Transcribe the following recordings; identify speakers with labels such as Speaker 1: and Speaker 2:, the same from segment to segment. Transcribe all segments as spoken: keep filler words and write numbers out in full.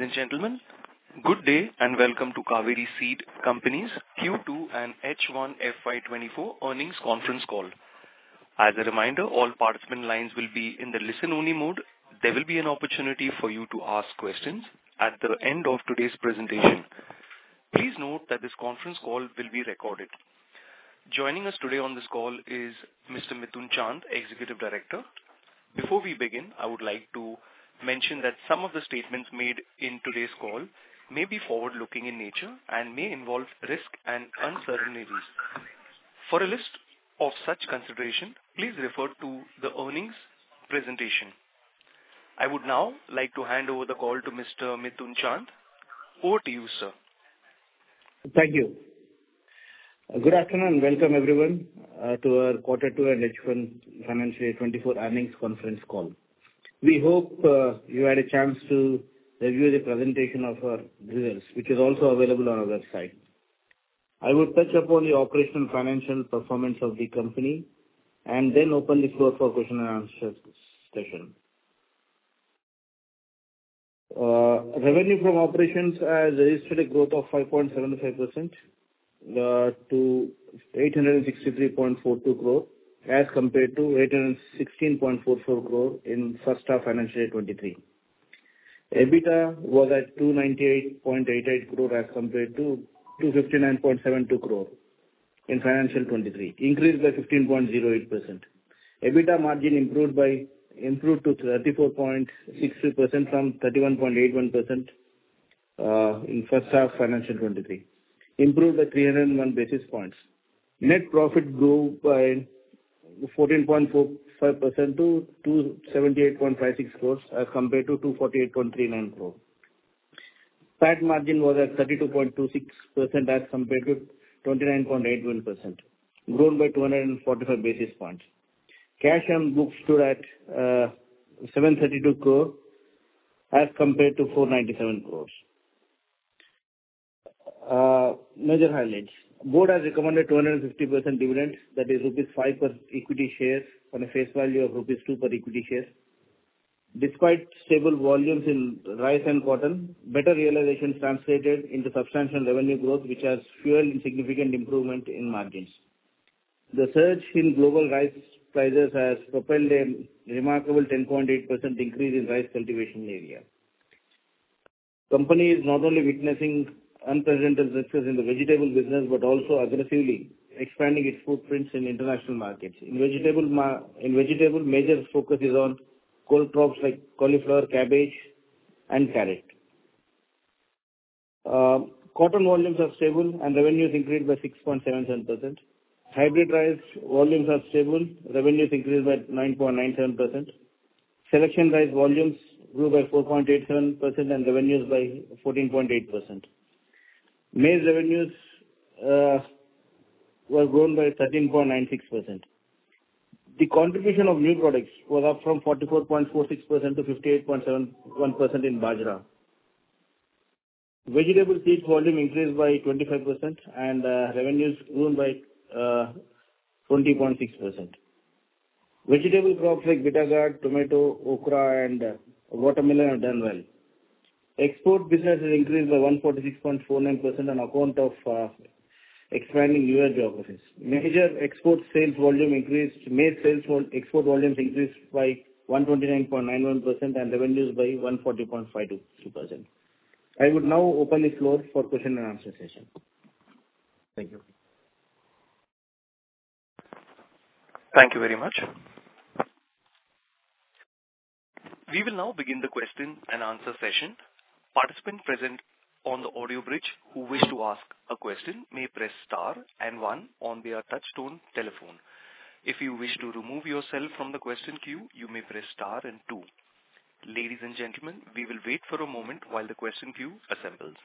Speaker 1: and gentlemen, good day and welcome to Kaveri Seed Company's Q two and H one F Y twenty-four earnings conference call. As a reminder, all participant lines will be in the listen-only mode. There will be an opportunity for you to ask questions at the end of today's presentation. Please note that this conference call will be recorded. Joining us today on this call is Mister Mithun Chand, Executive Director. Before we begin, I would like to mention that some of the statements made in today's call may be forward-looking in nature and may involve risk and uncertainties. For a list of such consideration, please refer to the earnings presentation. I would now like to hand over the call to Mister Mithun Chand. Over to you, sir.
Speaker 2: Thank you. Good afternoon and welcome everyone uh, to our quarter two and H one financial year twenty-four earnings conference call. We hope uh, you had a chance to review the presentation of our results, which is also available on our website. I would touch upon the operational financial performance of the company and then open the floor for question and answer session. Uh, revenue from operations has registered a growth of five point seven five percent uh, to eight hundred sixty-three point four two crore as compared to eight hundred sixteen point four four crore in first half financial year twenty-three. EBITDA was at two hundred ninety-eight point eight eight crore as compared to two hundred fifty-nine point seven two crore in financial twenty-three, increased by fifteen point zero eight percent. EBITDA margin improved by improved to thirty-four point six three percent from thirty-one point eight one percent uh, in first half financial twenty-three, improved by three hundred one basis points. Net profit grew by fourteen point four five percent to two hundred seventy-eight point five six crores as compared to two hundred forty-eight point three nine crore. P A T margin was at thirty-two point two six percent as compared to twenty-nine point eight one percent, grown by two hundred forty-five basis points. Cash on books stood at uh, seven hundred thirty-two crore as compared to four hundred ninety-seven crores. Uh, major highlights. Board has recommended two hundred fifty percent dividend, that is rupees five per equity share on a face value of rupees two per equity share. Despite stable volumes in rice and cotton, better realizations translated into substantial revenue growth, which has fueled significant improvement in margins. The surge in global rice prices has propelled a remarkable ten point eight percent increase in rice cultivation area. Company is not only witnessing unprecedented success in the vegetable business, but also aggressively expanding its footprints in international markets. In vegetable, ma- in vegetable, major focus is on cold crops like cauliflower, cabbage, and carrot. Uh, cotton volumes are stable and revenues increased by six point seven seven percent. Hybrid rice volumes are stable, revenues increased by nine point nine seven percent. Selection rice volumes grew by four point eight seven percent and revenues by fourteen point eight percent. Maize revenues uh, were grown by thirteen point nine six percent. The contribution of new products was up from forty-four point four six percent to fifty-eight point seven one percent in Bajra. Vegetable seeds volume increased by twenty-five percent and uh, revenues grew by uh, twenty point six percent. Vegetable crops like bitter gourd, tomato, okra and uh, watermelon have done well. Export business has increased by one hundred forty-six point four nine percent on account of uh, expanding newer geographies. Major export sales volume increased, maize sales vol- export volumes increased by one hundred twenty-nine point nine one percent and revenues by one hundred forty point five two percent. I would now open the floor for question and answer session. Thank you.
Speaker 1: Thank you very much. We will now begin the question and answer session. Participants present on the audio bridge who wish to ask a question may press star and one on their touch-tone telephone. If you wish to remove yourself from the question queue, you may press star and two. Ladies and gentlemen, we will wait for a moment while the question queue assembles.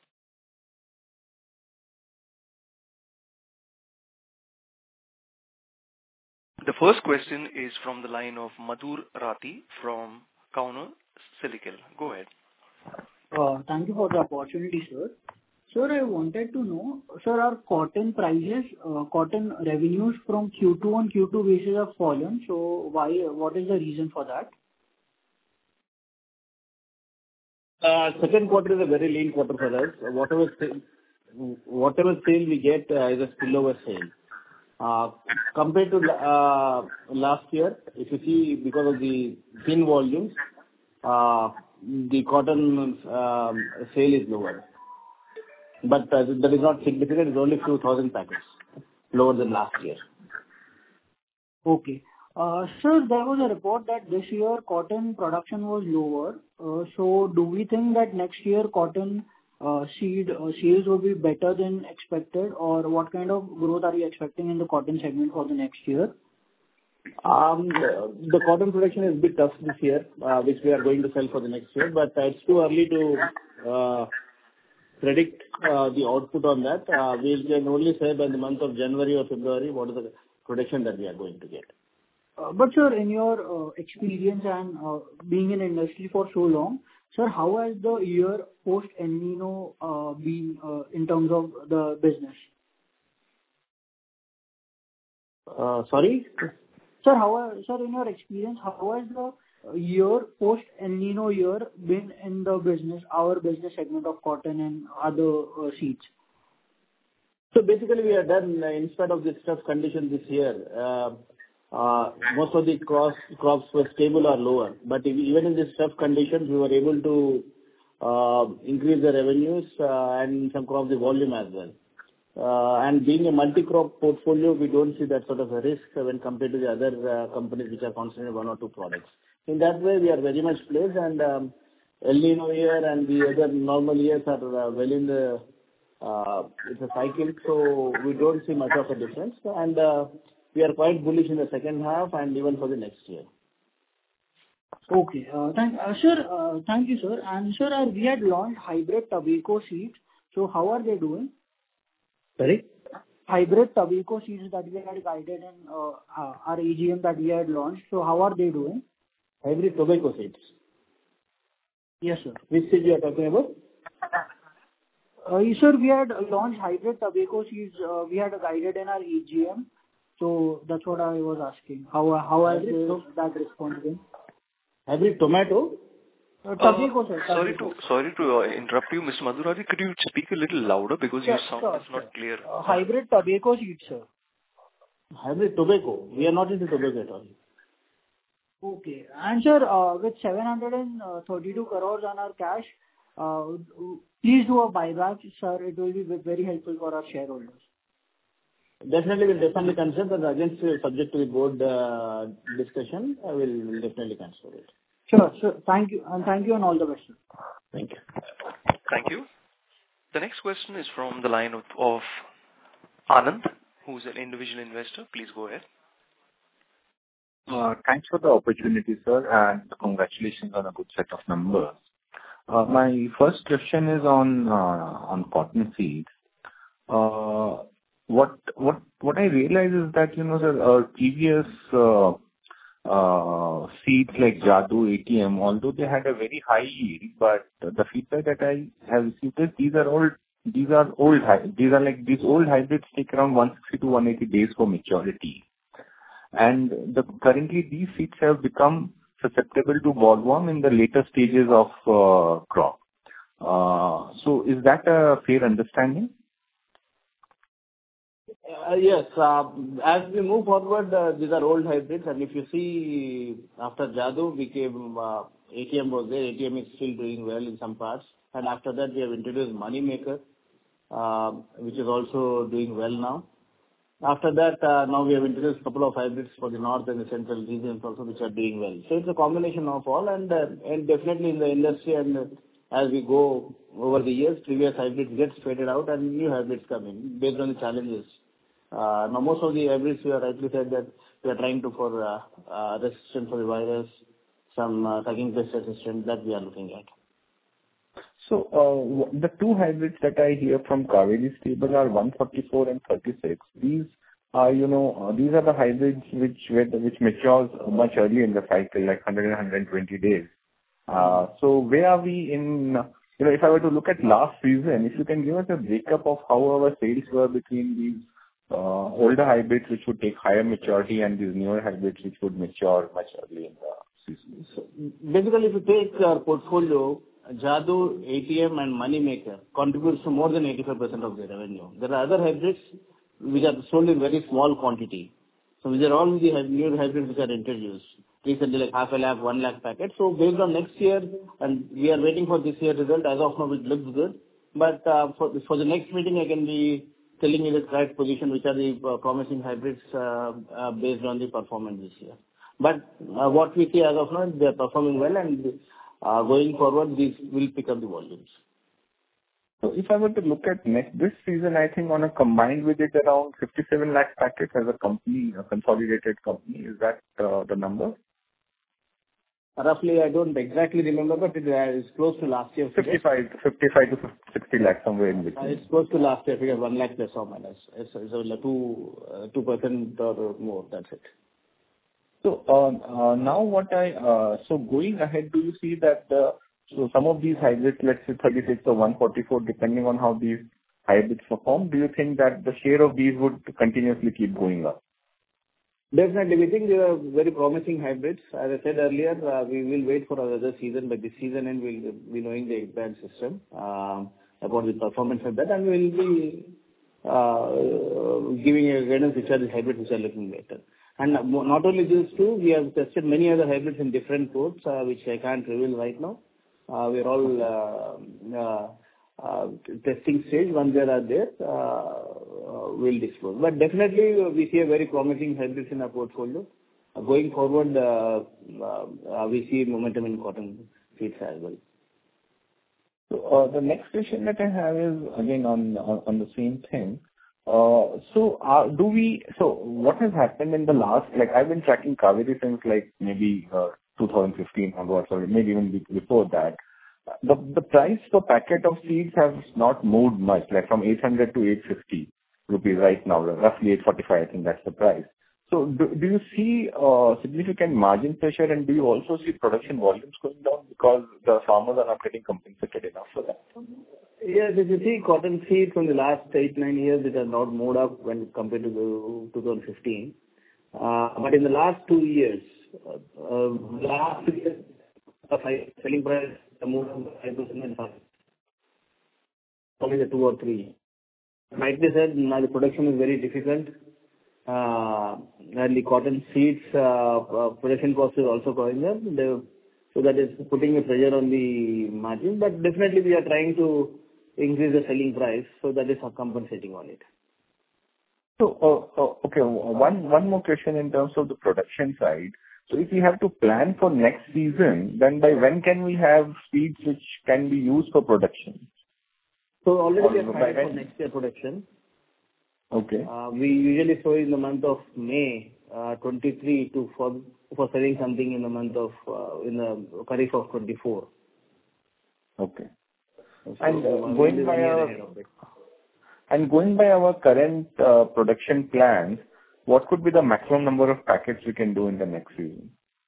Speaker 1: The first question is from the line of Madhur Rathi from Kauner Silical. Go ahead.
Speaker 3: Uh, Thank you for the opportunity, sir. Sir, I wanted to know, sir, our cotton prices, uh, cotton revenues from Q two on Q two basis have fallen. So why? What is the reason for that?
Speaker 2: Uh, Second quarter is a very lean quarter for us. Whatever sale, whatever sale we get uh, is a spillover sale. Uh, Compared to uh, last year, if you see, because of the thin volumes, uh, the cotton um, sale is lower. But uh, that is not significant. It's only few thousand packets lower than last year.
Speaker 3: Okay. Uh, Sir, there was a report that this year cotton production was lower. Uh, So do we think that next year cotton uh, seed uh, sales will be better than expected? Or what kind of growth are you expecting in the cotton segment for the next year?
Speaker 2: Um, The the cotton production is a bit tough this year, uh, which we are going to sell for the next year, but uh, it's too early to uh, predict uh, the output on that. Uh, We can only say by the month of January or February what is the production that we are going to get.
Speaker 3: Uh, But sir, in your uh, experience and uh, being in industry for so long, sir, how has the year post El Niño uh, been uh, in terms of the business?
Speaker 2: Uh, Sorry?
Speaker 3: Sir, how are- sir, in your experience, how has the uh, year post El Niño year been in the business, our business segment of cotton and other uh, seeds?
Speaker 2: So basically, we are done uh, in spite of this tough condition this year. Uh, uh, Most of the crops crops were stable or lower. But if- even in these tough conditions, we were able to uh, increase the revenues uh, and some crops the volume as well. Uh, And being a multi-crop portfolio, we don't see that sort of a risk when compared to the other uh, companies which are concentrated in one or two products. In that way, we are very much placed, and um, El Niño year and the other normal years are uh, well in the uh, it's a cycle, so we don't see much of a difference. And uh, we are quite bullish in the second half and even for the next year.
Speaker 3: Okay. Uh, thank, uh, sir, uh, thank you, sir. And sir, uh, we had launched hybrid tobacco seeds. So how are they doing?
Speaker 2: Sorry?
Speaker 3: Hybrid tobacco seeds that we had guided in uh, uh, our A G M that we had launched. So how are they doing?
Speaker 2: Hybrid tobacco seeds.
Speaker 3: Yes, sir.
Speaker 2: Which seed you are talking about?
Speaker 3: Uh, yes, sir, we had launched hybrid tobacco seeds. Uh, we had guided in our A G M. So that's what I was asking. How how has
Speaker 2: Hybrid
Speaker 3: the,
Speaker 2: to-
Speaker 3: that response been?
Speaker 2: Hybrid tomato?
Speaker 3: Uh,
Speaker 1: Uh,
Speaker 3: tobacco, sir.
Speaker 1: Sorry
Speaker 3: Tobacco.
Speaker 1: to sorry to uh, interrupt you, Mister Madhurari. Could you speak a little louder because your
Speaker 3: Sure,
Speaker 1: sound
Speaker 3: sure,
Speaker 1: is
Speaker 3: sure.
Speaker 1: not clear.
Speaker 3: Uh, hybrid tobacco seeds, sir.
Speaker 2: Hybrid tobacco. We are not into tobacco at all.
Speaker 3: Okay. And sir, uh, with seven hundred thirty-two crores on our cash, uh, please do a buyback, sir. It will be very helpful for our shareholders.
Speaker 2: Definitely, we'll definitely consider, but again, still subject to the board uh, discussion, I will will definitely consider it.
Speaker 3: Sure, sure. Thank you. And thank you and all the best, sir.
Speaker 2: Thank you.
Speaker 1: Thank you. The next question is from the line of, of Anand, who's an individual investor. Please go ahead.
Speaker 4: Uh, Thanks for the opportunity, sir, and congratulations on a good set of numbers. Uh, My first question is on uh, on cotton seeds. Uh, What what what I realize is that, you know, sir, our previous uh, uh, seeds like Jadoo, A T M, although they had a very high yield, but the feedback that I have received is these are old, these are old hy- these are like these old hybrids take around one sixty to one eighty days for maturity. And the currently these seeds have become susceptible to bollworm in the later stages of uh, crop. Uh, So is that a fair understanding?
Speaker 2: Uh, Yes. uh, As we move forward, uh, these are old hybrids, and if you see after Jadoo became uh, A T M was there, A T M is still doing well in some parts. And after that, we have introduced Moneymaker, uh, which is also doing well now. After that, uh, now we have introduced a couple of hybrids for the north and the central regions also, which are doing well. So it's a combination of all, and uh, and definitely in the industry, and uh, as we go over the years, previous hybrids gets faded out and new hybrids come in based on the challenges. Uh, Now, most of the hybrids, we have rightly said that we are trying to for uh, uh, resistance for the virus, some uh, sucking pest resistance that we are looking at.
Speaker 4: So, uh, w- the two hybrids that I hear from Kaveri stable are one forty-four and thirty-six. These are, you know, uh, these are the hybrids which where the- which matures much early in the cycle, like one hundred and one hundred twenty days. Uh, So where are we in, uh, you know, if I were to look at last season, if you can give us a breakup of how our sales were between these uh, older hybrids, which would take higher maturity, and these newer hybrids, which would mature much early in the season.
Speaker 2: So basically, if you take our portfolio, Jadoo, A T M, and Moneymaker contributes to more than eighty-five percent of the revenue. There are other hybrids which are sold in very small quantity. So these are all the hy- new hybrids which are introduced recently, like half a lakh, one lakh packets. So based on next year, and we are waiting for this year result. As of now, it looks good. But uh, for for the next meeting, I can be telling you the correct position, which are the uh, promising hybrids uh, uh, based on the performance this year. But uh, what we see as of now, they are performing well, and uh, going forward, these will pick up the volumes.
Speaker 4: So if I were to look at next this season, I think on a combined with it around fifty-seven lakh packets as a company, a consolidated company. Is that uh, the number?
Speaker 2: Roughly, I don't exactly remember, but it uh, is close to last year's figure.
Speaker 4: fifty-five, fifty-five to sixty lakh, somewhere in
Speaker 2: Uh,
Speaker 4: between.
Speaker 2: It's close to last year figure, one lakh plus or minus. It's it's only two uh, two percent or more. That's it.
Speaker 4: So uh, uh, now what I uh, so going ahead, do you see that uh, so some of these hybrids, let's say thirty-six or one forty-four, depending on how these hybrids perform, do you think that the share of these would continuously keep going up?
Speaker 2: Definitely, we think they are very promising hybrids. As I said earlier, uh, we will wait for another season, but this season end we'll be knowing the exact system um, about the performance of that, and we'll be uh, giving a guidance which are the hybrids which are looking better. And not only these two, we have tested many other hybrids in different ports, uh, which I can't reveal right now. Uh, We're all uh, uh, uh, testing stage. Once they are there, uh, uh, we'll disclose. But definitely, uh, we see a very promising hybrids in our portfolio. Uh, Going forward, uh, uh, uh, we see momentum in cotton seeds as well.
Speaker 4: So uh, the next question that I have is again on on, on the same thing. Uh, so uh, do we? So what has happened in the last? Like I've been tracking Kaveri since like maybe uh, two thousand fifteen onwards, or maybe even be- before that. The the price per packet of seeds has not moved much, like from eight hundred to eight fifty rupees right now, roughly eight forty-five. I think that's the price. So do do you see uh, significant margin pressure, and do you also see production volumes going down because the farmers are not getting compensated enough for that?
Speaker 2: Yes, if you see cotton seed from the last eight, nine years, it has not moved up when compared to the two thousand fifteen. Uh, But in the last two years, uh, uh, last two years, the fi- selling price moved from five percent and five, only the two or three. Like they said, now the production is very difficult. Uh, And the cotton seeds uh, uh, production cost is also going up. The- So that is putting a pressure on the margin. But definitely we are trying to increase the selling price, so that is compensating on it.
Speaker 4: So, uh, uh, okay, one one more question in terms of the production side. So if we have to plan for next season, then by when can we have seeds which can be used for production?
Speaker 2: So already we
Speaker 4: Or
Speaker 2: are
Speaker 4: by
Speaker 2: planning for
Speaker 4: when?
Speaker 2: next year production.
Speaker 4: Okay.
Speaker 2: Uh, We usually sow in the month of May uh, twenty-three to for for selling something in the month of uh, in the Kharif of twenty-four.
Speaker 4: Okay.
Speaker 2: So
Speaker 4: And uh,
Speaker 2: we will
Speaker 4: going
Speaker 2: be
Speaker 4: by
Speaker 2: one year
Speaker 4: our
Speaker 2: ahead of it.
Speaker 4: and going by our current uh, production plans, what could be the maximum number of packets we can do in the next season?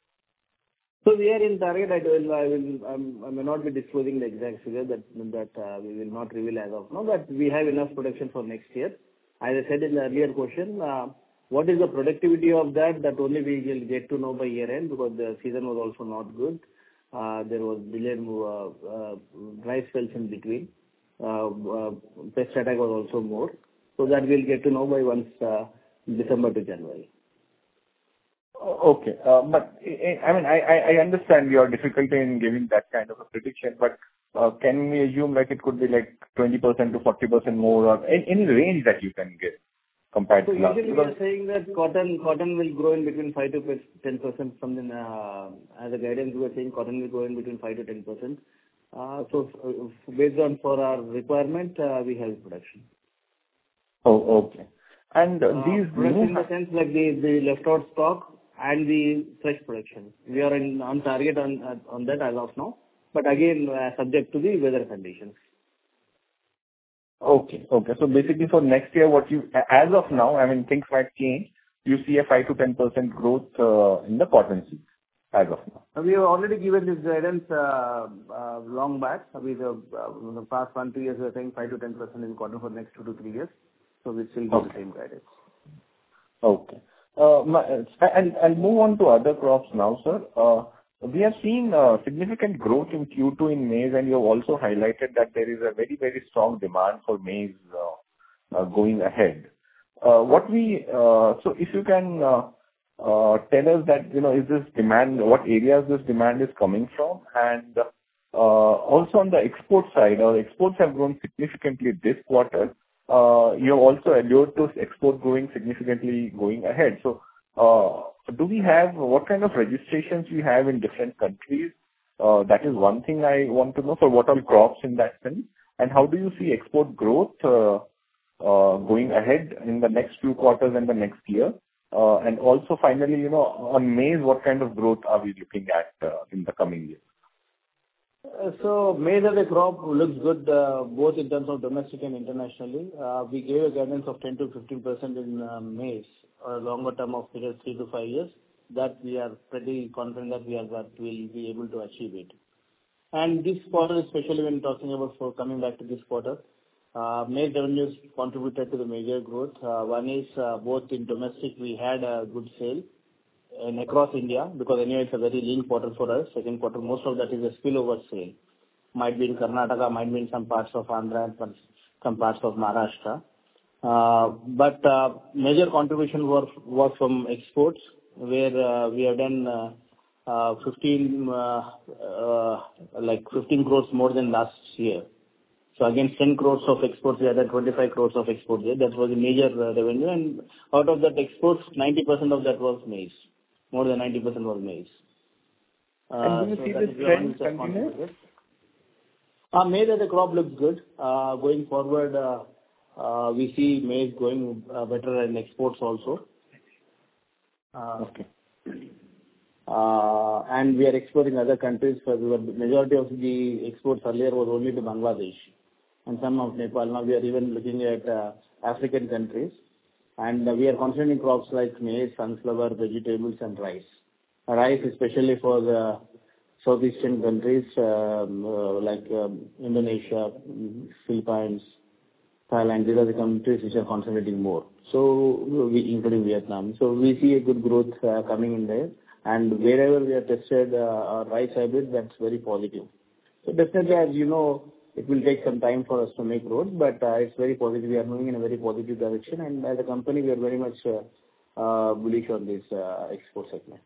Speaker 2: So we are in target. I will, I will, um, I may not be disclosing the exact figure that that uh, we will not reveal as of now, but we have enough production for next year. As I said in the earlier question, uh, what is the productivity of that? That only we will get to know by year end, because the season was also not good. Uh, There was delayed uh, uh, dry spells in between. Uh, uh, Pest attack was also more. So that we'll get to know by once uh, December to January.
Speaker 4: O- Okay. Uh, But I I mean, I I I understand your difficulty in giving that kind of a prediction, but uh, can we assume like it could be like twenty percent to forty percent more, or any any range that you can give compared
Speaker 2: So
Speaker 4: to last?
Speaker 2: usually we are
Speaker 4: Because
Speaker 2: saying that cotton cotton will grow in between five to ten percent something, uh, as a guidance, we are saying cotton will grow in between five to ten percent. Uh, So uh, based on for our requirement, uh, we have production.
Speaker 4: Oh, okay. And uh,
Speaker 2: Uh,
Speaker 4: these
Speaker 2: Production
Speaker 4: new
Speaker 2: in the sense like the the left out stock and the fresh production. We are in on target on uh, on that as of now, but again, uh, subject to the weather conditions.
Speaker 4: Okay. Okay. So basically for next year, what you, as of now, I mean, things might change. You see a five to ten percent growth uh, in the cotton seeds as of now.
Speaker 2: Uh, We have already given this guidance uh, uh, long back. Uh, We have, uh, in the past one, two years, we are saying five to ten percent in cotton for next two to three years. So we still give the
Speaker 4: Okay.
Speaker 2: same guidance.
Speaker 4: Okay. Uh, my- And I'll move on to other crops now, sir. Uh, We have seen uh, significant growth in Q two in maize, and you have also highlighted that there is a very, very strong demand for maize uh, uh, going ahead. Uh, What we uh, so if you can uh, uh, tell us that, you know, is this demand, what areas this demand is coming from? And uh, also on the export side, our exports have grown significantly this quarter. Uh, You have also alluded to export growing significantly going ahead. So, uh, do we have what kind of registrations we have in different countries? Uh, That is one thing I want to know, for what all crops in that sense. And how do you see export growth uh, uh, going ahead in the next few quarters and the next year? Uh, And also finally, you know, on maize, what kind of growth are we looking at uh, in the coming years?
Speaker 2: Uh, So maize as a crop looks good, uh, both in terms of domestic and internationally. Uh, We gave a guidance of ten to fifteen percent in uh, maize, a longer term of period three to five years. That we are pretty confident that we are, that we'll be able to achieve it. And this quarter, especially when talking about for coming back to this quarter, uh, maize revenues contributed to the major growth. Uh, One is, uh, both in domestic, we had a good sale, and across India, because anyway it's a very lean quarter for us. Second quarter, most of that is a spillover sale. Might be in Karnataka, might be in some parts of Andhra, and some some parts of Maharashtra. Uh, But uh, major contribution was was from exports, where uh, we have done uh, uh, fifteen uh, uh, like fifteen crores more than last year. So against ten crores of exports, we had done twenty-five crores of exports there. That was a major uh, revenue, and out of that exports, ninety percent of that was maize. More than ninety percent was maize. Uh,
Speaker 4: And do you
Speaker 2: so
Speaker 4: see
Speaker 2: that
Speaker 4: this
Speaker 2: is the one
Speaker 4: trend
Speaker 2: which has
Speaker 4: continue?
Speaker 2: contributed. Uh, Maize as a crop looks good. Uh, Going forward, uh, uh, we see maize going uh, better in exports also. Uh,
Speaker 4: Okay.
Speaker 2: uh, And we are exporting other countries. For the majority of the exports earlier was only to Bangladesh and some of Nepal. Now we are even looking at uh, African countries. And uh, we are concentrating crops like maize, sunflower, vegetables, and rice. Rice, especially for the Southeastern countries um, uh, like um, Indonesia, mm, Philippines, Thailand. These are the countries which are concentrating more. So, we, including Vietnam. So, we see a good growth uh, coming in there. And wherever we have tested uh, our rice hybrid, that's very positive. So, definitely, as you know, it will take some time for us to make roads, but uh, it's very positive. We are moving in a very positive direction, and as a company, we are very much uh, uh, bullish on this uh, export segment.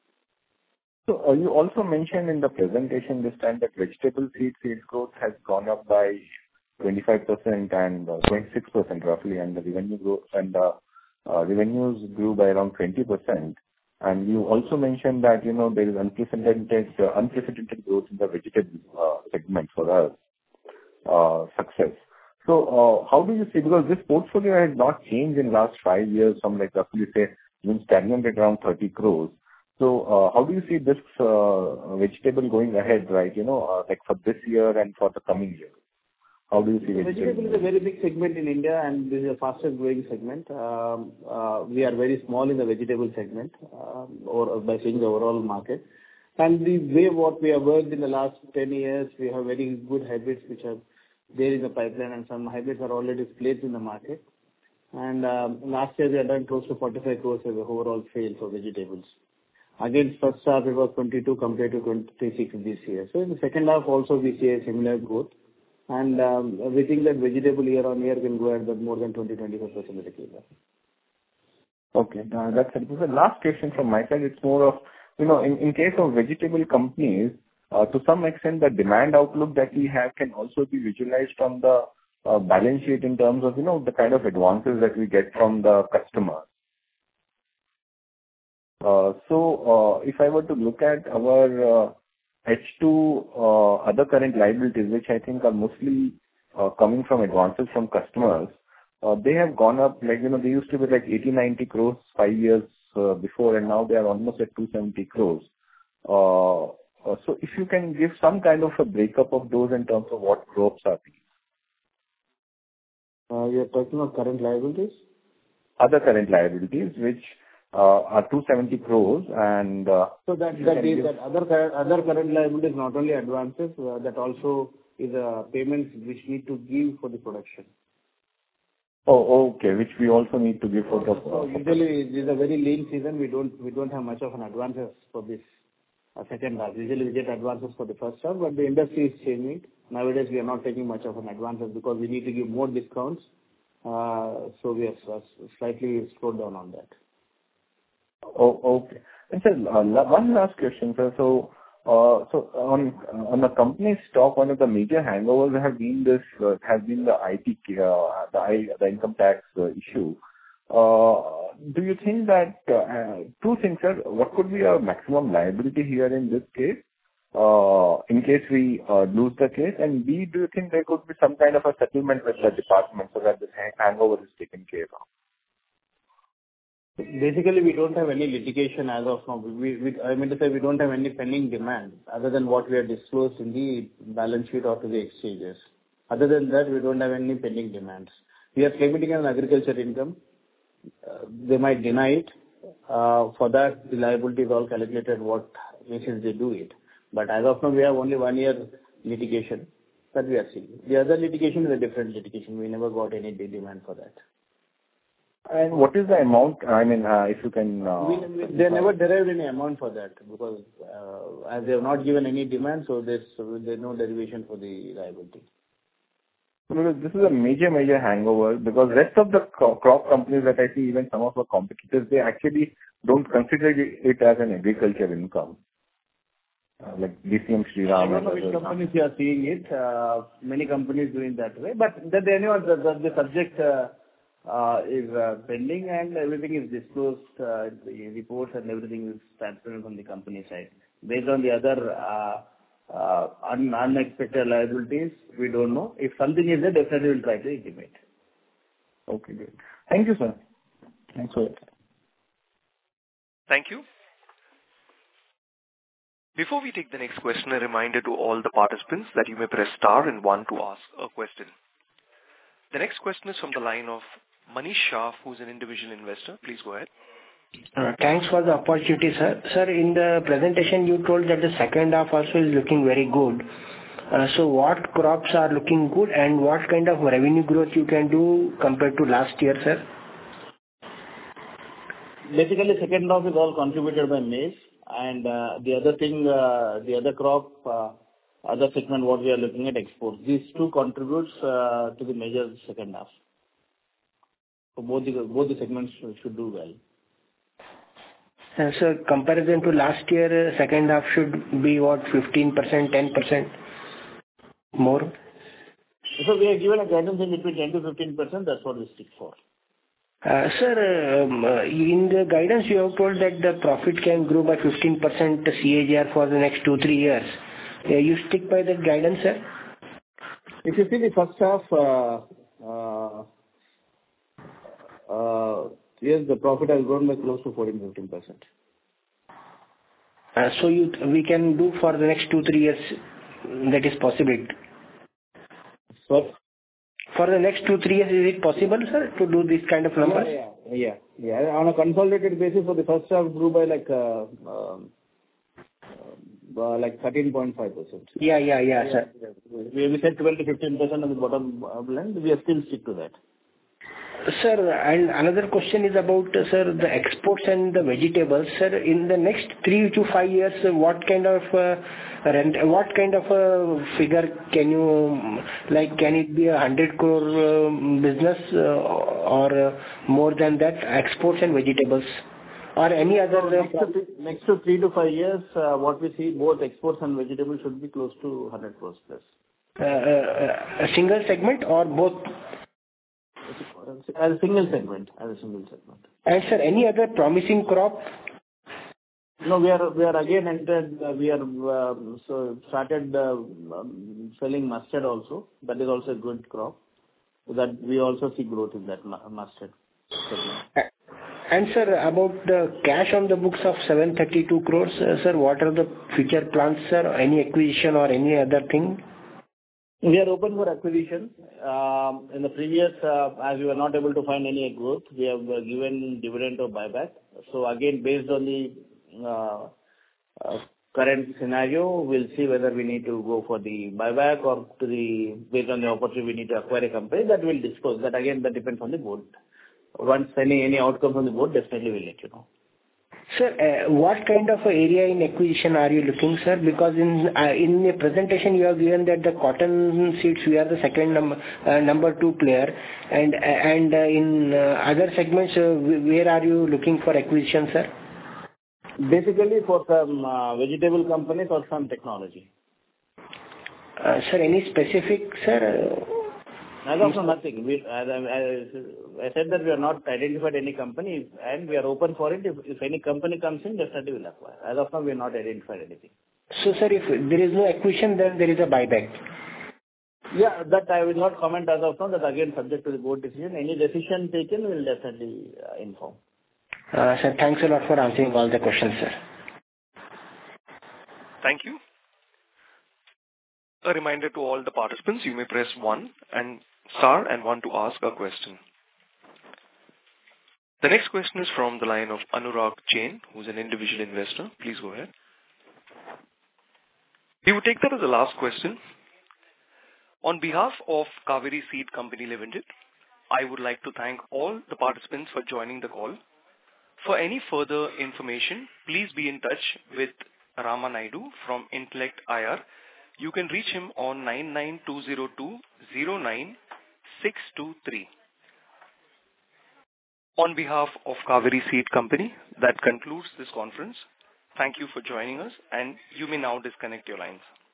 Speaker 4: So, uh, you also mentioned in the presentation this time that vegetable seed sales growth has gone up by twenty-five percent and uh, twenty-six percent roughly, and the revenue growth and the uh, revenues grew by around twenty percent. And you also mentioned that, you know, there is unprecedented uh, unprecedented growth in the vegetable uh, segment for us, uh, success. So, uh, how do you see, because this portfolio has not changed in last five years, from like roughly say even stagnant at around thirty crores. So, uh, how do you see this uh, vegetable going ahead, right? You know, uh, like for this year and for the coming year? How do you see vegetable?
Speaker 2: Vegetable is a very big segment in India, and this is the fastest growing segment. Um, uh, We are very small in the vegetable segment, um, or by saying the overall market. And the way what we have worked in the last ten years, we have very good hybrids which are there in the pipeline, and some hybrids are already placed in the market. And um, last year, we had done close to forty-five crores as a overall sale for vegetables. Against first half, it was twenty-two compared to twenty-six this year. So in the second half also, we see a similar growth. And um, we think that vegetable year-on-year can grow at more than twenty to twenty-five percent of the CAGR.
Speaker 4: Okay, uh, that's helpful. The last question from my side, it's more of, you know, in, in case of vegetable companies, uh, to some extent, the demand outlook that we have can also be visualized from the uh, balance sheet in terms of, you know, the kind of advances that we get from the customer. Uh, So, uh, if I were to look at our uh, H two uh, other current liabilities, which I think are mostly uh, coming from advances from customers, uh, they have gone up, like, you know, they used to be like eighty, ninety crores five years uh, before, and now they are almost at two hundred seventy crores. Uh, uh, So if you can give some kind of a breakup of those in terms of what crops are these?
Speaker 2: Uh, You are talking of current liabilities?
Speaker 4: Other current liabilities, which uh, are two hundred seventy crores, and uh,
Speaker 2: So that
Speaker 4: if you
Speaker 2: that
Speaker 4: can
Speaker 2: is
Speaker 4: give-
Speaker 2: that other current other current liabilities, not only advances, uh, that also is uh, payments which need to give for the production.
Speaker 4: Oh, okay, which we also need to give for the...
Speaker 2: So usually, this is a very lean season. We don't we don't have much of an advances for this. uh, second half. Usually we get advances for the first half, but the industry is changing. Nowadays we are not taking much of an advances because we need to give more discounts. Uh, so we have uh, slightly slowed down on that.
Speaker 4: Oh, okay. And sir, uh, la- one last question, sir. So, uh, so on on the company stock, one of the major hangovers have been this uh, has been the I T, uh, the I, the income tax uh, issue. Uh, do you think that uh, two things, sir? What could be our maximum liability here in this case, uh, in case we uh, lose the case? And B, do you think there could be some kind of a settlement with the department so that this hang- hangover is taken care of?
Speaker 2: Basically, we don't have any litigation as of now. We, we, I mean to say, we don't have any pending demand other than what we have disclosed in the balance sheet or to the exchanges. Other than that, we don't have any pending demands. We are claiming an agriculture income. Uh, they might deny it. Uh, for that, the liability is all calculated what basis they do it. But as of now, we have only one year litigation that we are seeing. The other litigation is a different litigation. We never got any demand for that.
Speaker 4: And what is the amount? I mean, uh, if you can... Uh,
Speaker 2: we, we, they never derived any amount for that because uh, as they have not given any demand, so there's, there's no derivation for the liability.
Speaker 4: Because this is a major, major hangover because rest of the cro- crop companies that I see, even some of our competitors, they actually don't consider it as an agriculture income. Uh, like D C M Shriram.
Speaker 2: I don't know which companies you are seeing it. Uh, many companies doing that way. But that anyway, the, the, the subject uh, uh, is uh, pending and everything is disclosed. Uh, the reports and everything is transparent from the company side. Based on the other uh, uh, un- unexpected liabilities, we don't know. If something is there, definitely we'll try to intimate.
Speaker 4: Okay, good. Thank you, sir. Thanks for it.
Speaker 1: Thank you. Before we take the next question, a reminder to all the participants that you may press star and one to ask a question. The next question is from the line of Manish Shah, who's an individual investor. Please go ahead.
Speaker 5: Uh, Thanks for the opportunity, sir. Sir, in the presentation, you told that the second half also is looking very good. Uh, So what crops are looking good, and what kind of revenue growth you can do compared to last year, sir?
Speaker 2: Basically, second half is all contributed by maize. And uh, the other thing, uh, the other crop, uh, other segment, what we are looking at exports. These two contributes uh, to the major second half. So both the both the segments should, should do well.
Speaker 5: Uh, So comparison to last year, uh, second half should be what, fifteen percent, ten percent more?
Speaker 2: So we are given a guidance in between ten to fifteen percent. That's what we stick for.
Speaker 5: Uh, Sir, um, uh, in the guidance, you have told that the profit can grow by fifteen percent C A G R for the next two, three years. Uh, You stick by that guidance, sir?
Speaker 2: If you see the first half, uh, uh, uh, yes, the profit has grown by close to fourteen to fifteen percent.
Speaker 5: Uh, So you, we can do for the next two, three years, that is possible.
Speaker 2: So,
Speaker 5: For the next two, three years, is it possible, sir, to do this kind of numbers?
Speaker 2: yeah, yeah, yeah, yeah. On a consolidated basis, for the first half grew by like uh, um, uh, like thirteen point five percent.
Speaker 5: Yeah, yeah, yeah, sir.
Speaker 2: We we said twelve to fifteen percent on the bottom uh, line. We are still stick to that.
Speaker 5: Sir, and another question is about, uh, sir, the exports and the vegetables. Sir, in the next three to five years, uh, what kind of uh, rent, what kind of uh, figure can you, like, can it be a hundred crore um, business uh, or uh, more than that, exports and vegetables? Or any other?
Speaker 2: So next, to three, next to three to five years, uh, what we see, both exports and vegetables should be close to one hundred crores plus.
Speaker 5: Uh, uh, a single segment or both?
Speaker 2: As a single segment, as a single segment.
Speaker 5: And sir, any other promising crop?
Speaker 2: No, we are we are again entered. Uh, we are uh, so started uh, um, selling mustard also. That is also a good crop. So that we also see growth in that mu- mustard segment.
Speaker 5: And sir, about the cash on the books of seven thirty-two crores, uh, sir, what are the future plans, sir? Any acquisition or any other thing?
Speaker 2: We are open for acquisition. Um, In the previous, uh, as we were not able to find any growth, we have uh, given dividend or buyback. So again, based on the uh, uh, current scenario, we'll see whether we need to go for the buyback or to the, based on the opportunity, we need to acquire a company. That will dispose. That again, that depends on the board. Once any any outcome from the board, definitely we'll let you know.
Speaker 5: Sir, uh, what kind of area in acquisition are you looking, sir? Because in uh, in the presentation you have given that the cotton seeds we are the second number uh, number two player, and uh, and uh, in uh, other segments uh, where are you looking for acquisition, sir?
Speaker 2: Basically for some uh, vegetable companies or some technology.
Speaker 5: Uh, sir, any specific, sir?
Speaker 2: As of now, nothing. We, as I, as I said that we have not identified any company, and we are open for it. If, if any company comes in, definitely we'll acquire. As of now, we have not identified anything.
Speaker 5: So, sir, if there is no acquisition, then there is a buyback.
Speaker 2: Yeah, that I will not comment as of now. That again subject to the board decision. Any decision taken, we'll definitely uh, inform.
Speaker 5: Uh, sir, thanks a lot for answering all the questions, sir.
Speaker 1: Thank you. A reminder to all the participants, you may press one and star and one to ask a question. The next question is from the line of Anurag Jain, who's an individual investor. Please go ahead. We will take that as the last question. On behalf of Kaveri Seed Company Limited, I would like to thank all the participants for joining the call. For any further information, please be in touch with Rama Naidu from Intellect I R. You can reach him on nine nine two zero two zero nine six two three. On behalf of Kaveri Seed Company, that concludes this conference. Thank you for joining us, and you may now disconnect your lines.